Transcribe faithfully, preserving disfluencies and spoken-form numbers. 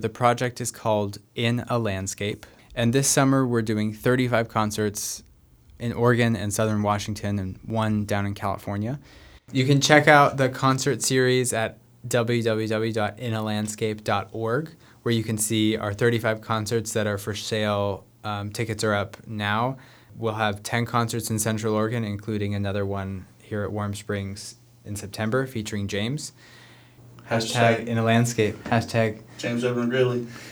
The project is called In a Landscape, and this summer we're doing thirty-five concerts in Oregon and Southern Washington and one down in California. You can check out the concert series at w w w dot in a landscape dot org, where you can see our thirty-five concerts that are for sale. Um, tickets are up now. We'll have ten concerts in Central Oregon, including another one here at Warm Springs in September featuring James. Hashtag, Hashtag in a landscape. Hashtag James Urban Grilly.